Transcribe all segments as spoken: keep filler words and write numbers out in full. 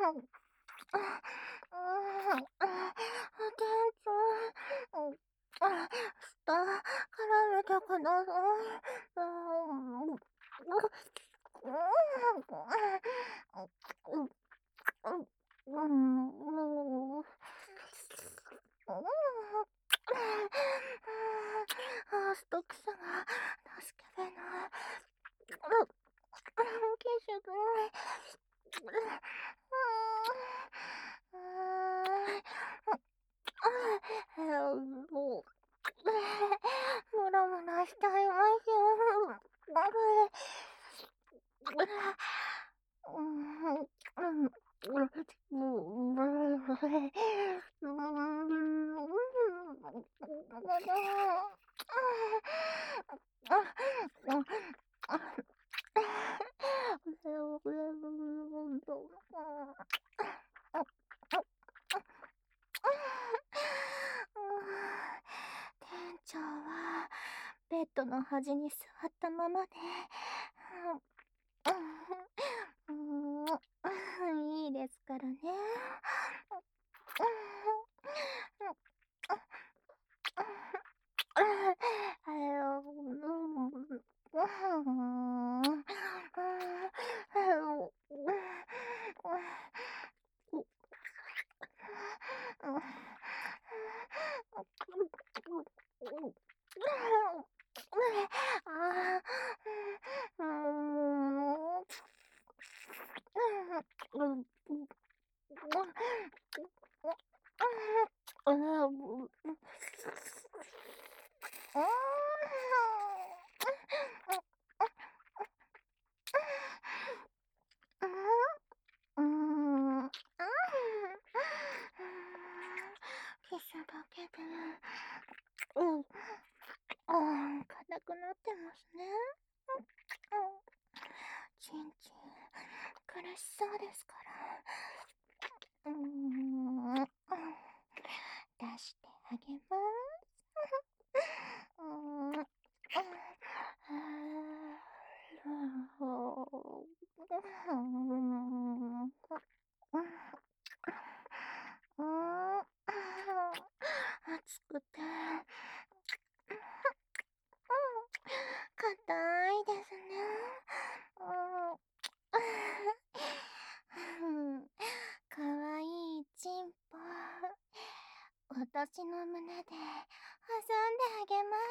下、絡めてください。うん。うん。あ、ストックさが助けれない。キッシュくん。もう、ムラムラしちゃいますよ。うん、うん、店長はベッドの端に座ったままで、うん、いいですからね。うん。うん。キスだけで、うん。ああ、硬くなってますね。ちんちん、苦しそうですから。うーん。出してあげます。うーん。暑くて硬いですね。うん。かわいいチンポ、私の胸で挟んであげます。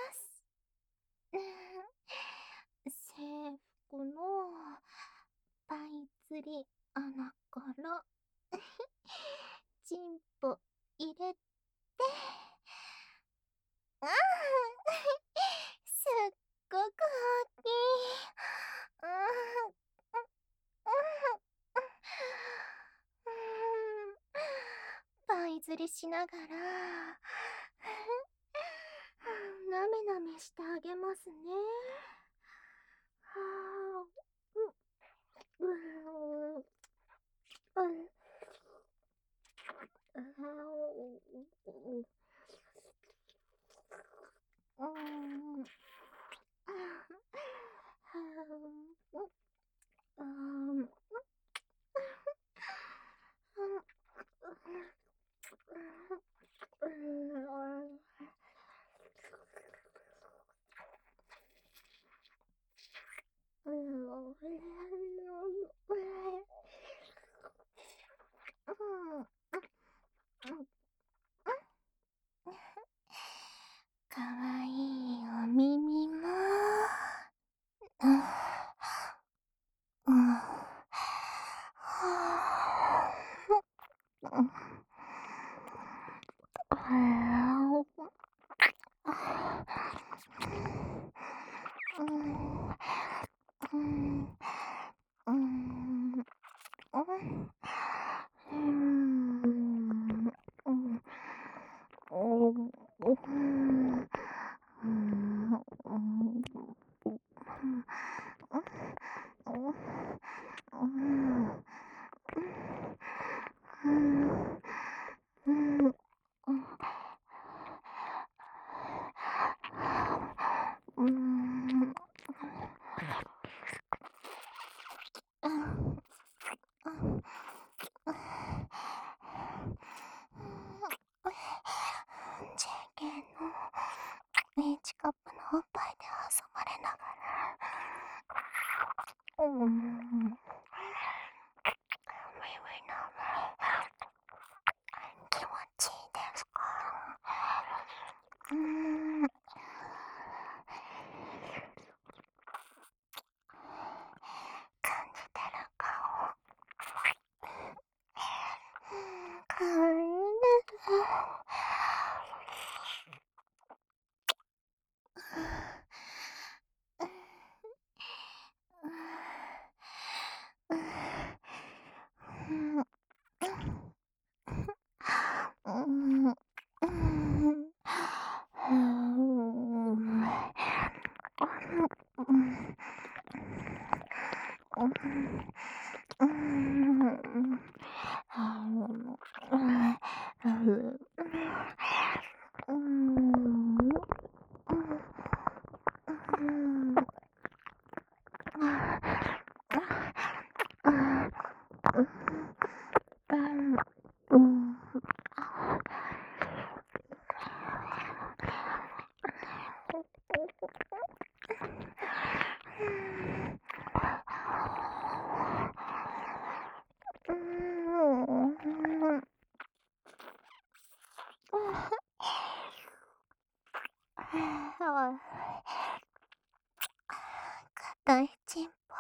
制服のパイ釣り穴からチンポ入れて、ああ、すっごく大きい。うん。パイ釣りしながらなめなめしてあげますね。はあ、う、う、う、あう、う、うん、ああ、うん、かわいいお耳も、うん、うん、うん、うん、うん、うん、うん、うん、うん、うん、 うん。気持ちいいですか？うーん。感じてるかも。かわいいです。うん。うん。硬いチンポ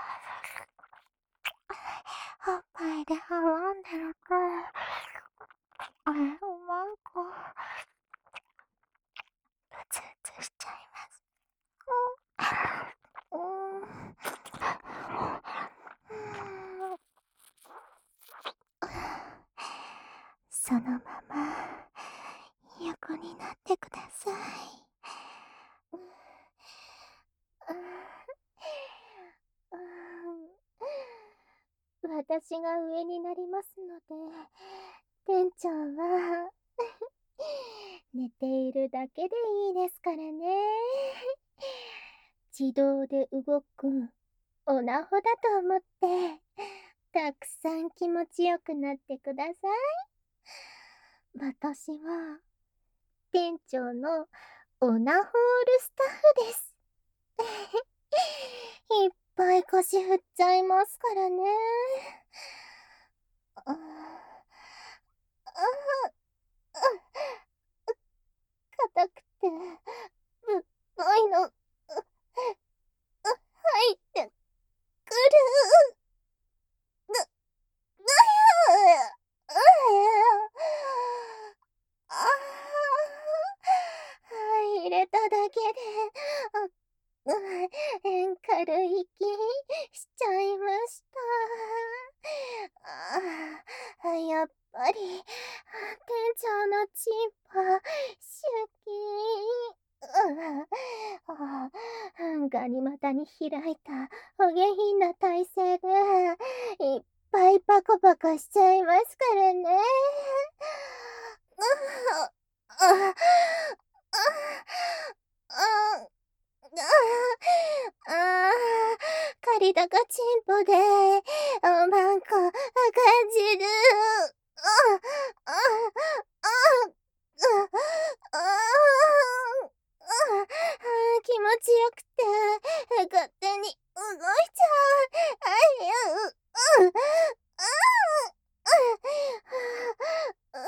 おっぱいではんでるとあれうまい子うつうつしちゃいますうん、そのまま横になってください。私が上になりますので、店長は寝ているだけでいいですからね。自動で動くオナホだと思って、たくさん気持ちよくなってください。私は店長のオナホールスタッフです。いっぱい腰振っちゃいますからね。ああ、ああ、硬くてぶっといの、う、う、入ってくる。ぐ、ぐや、うや、ああ、入れただけで、あ、うん、軽い気しちゃいました。ああ、やっぱり、店長のチンポ、シュキーン。ああ、ガニ股に開いたお下品な体勢で、いっぱいパコパコしちゃいますからね。ああ、ああ、あああ、借りたかチンポで、おまんこ感じる。ああ、ああ、ああ、気持ちよくて、勝手に動いちゃう。あいよ、うん、ああ、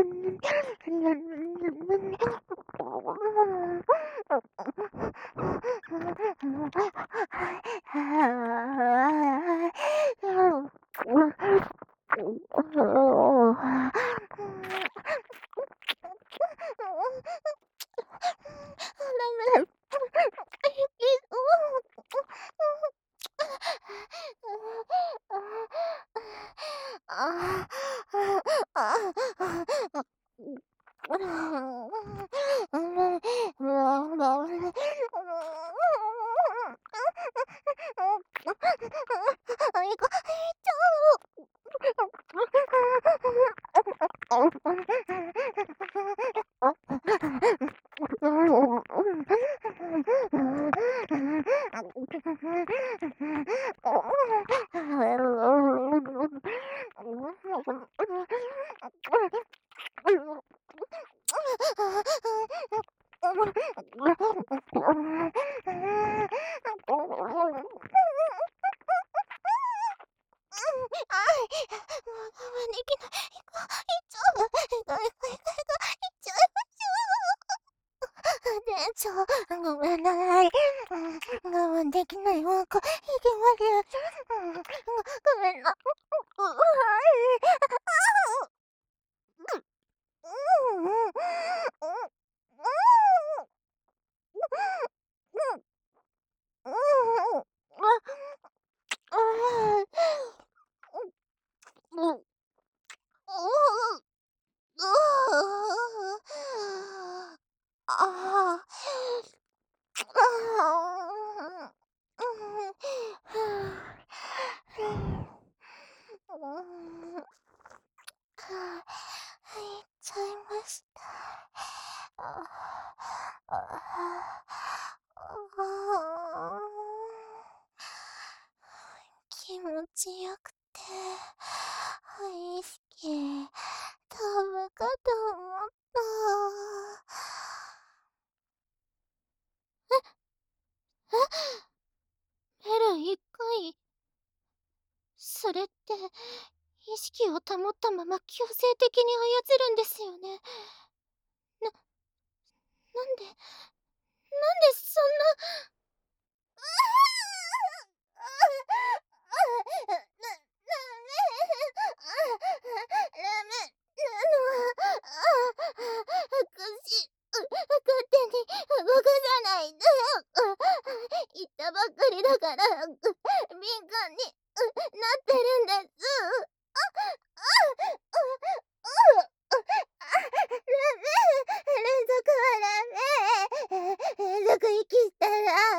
ちょ、ごめんない。うん、我慢できないわ。こ、いけます。うん、ごごめんな。う、う、はい。うん、うん、うん、うん、うん、うん、あ、ああ、うん、うん、うう、ああ。入っちゃいました。あああ気持ちよくて大好き。飛ぶかと思った。え、メル一回。それって、意識を保ったまま強制的に操るんですよね。な、なんで、なんでそんな。勝手に動かさないで。言ったばっかりだから、敏感になってるんです。連続はダメ。連続息したら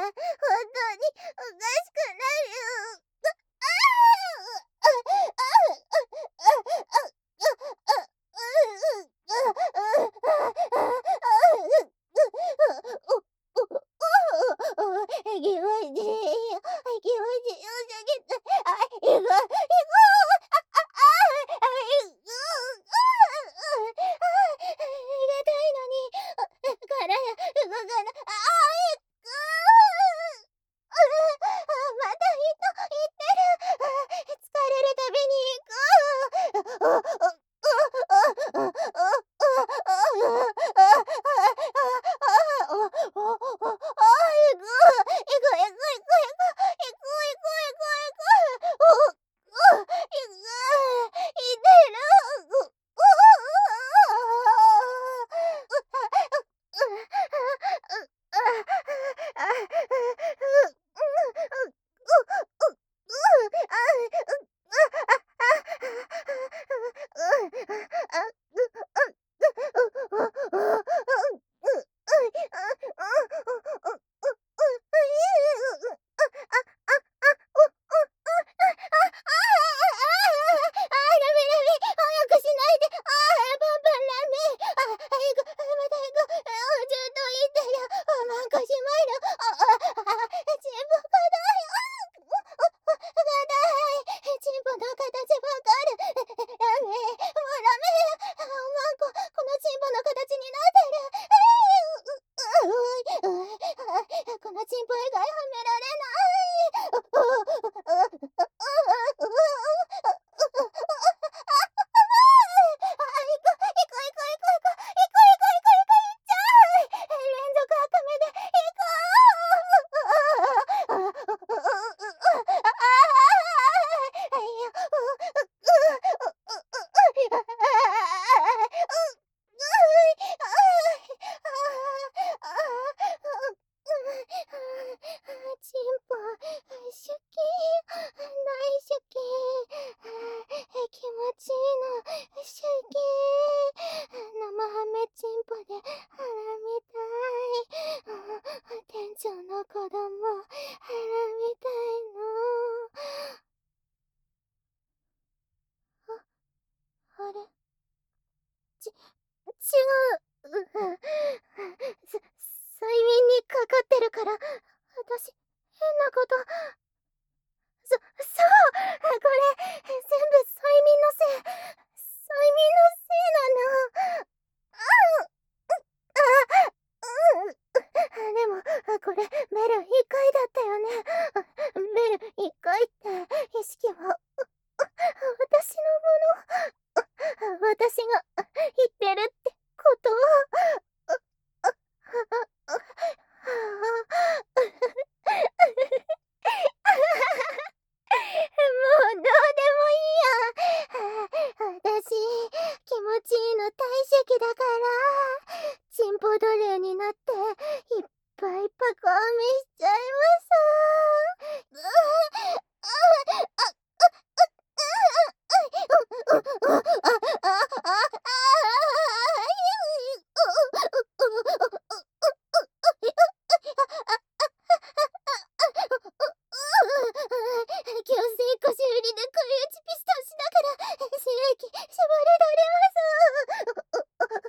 ち、違う。う、す、催眠にかかってるから、私、変なこと。そ、そうこれ、全部催眠のせい。催眠のせいなの。あう、あ、うん。でも、これ、ベルいっかいだったよね。ベルいっかいって、意識は、私のもの。私が言ってるってことは、もうどうでもいいや。私、気持ちいいの大好きだから、チンポ奴隷になって、いっぱいパコアメしちゃいます。うああああああ強制腰振りで首打ちピストンしながら刺激絞り取れ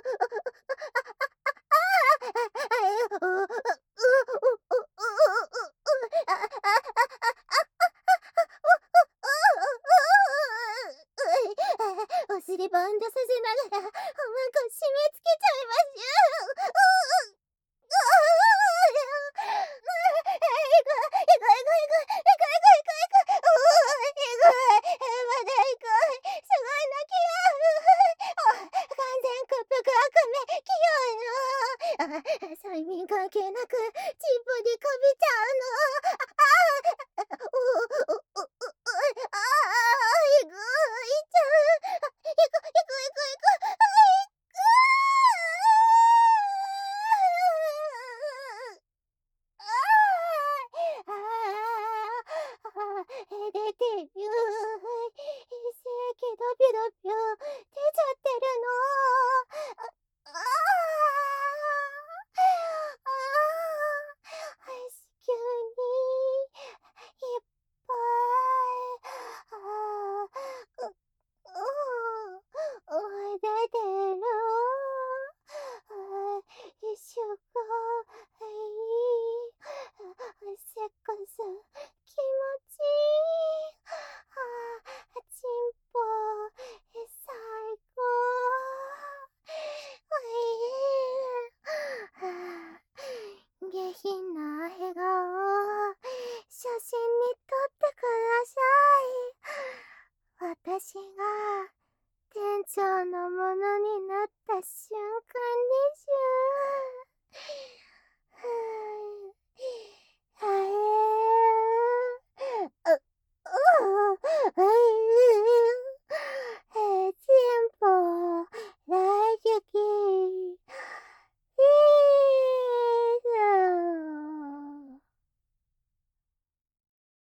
ます。お尻バウンドさせながらおまんこ締め付けちゃいますよ。催眠関係なくチンポにこびちゃうの。ああ、おおおおおああ、いくいっちゃう。いくいくいくいく。あいく。ああ、出てる。精液ドビドビ出ちゃってるの。ああ、ああ、子宮にいっぱい、ああ、う、うん、出てる。あ、一週間いい。セックス気持ちいい。あ、チンポ最高。おい、下品な笑顔写真に撮ってください。私が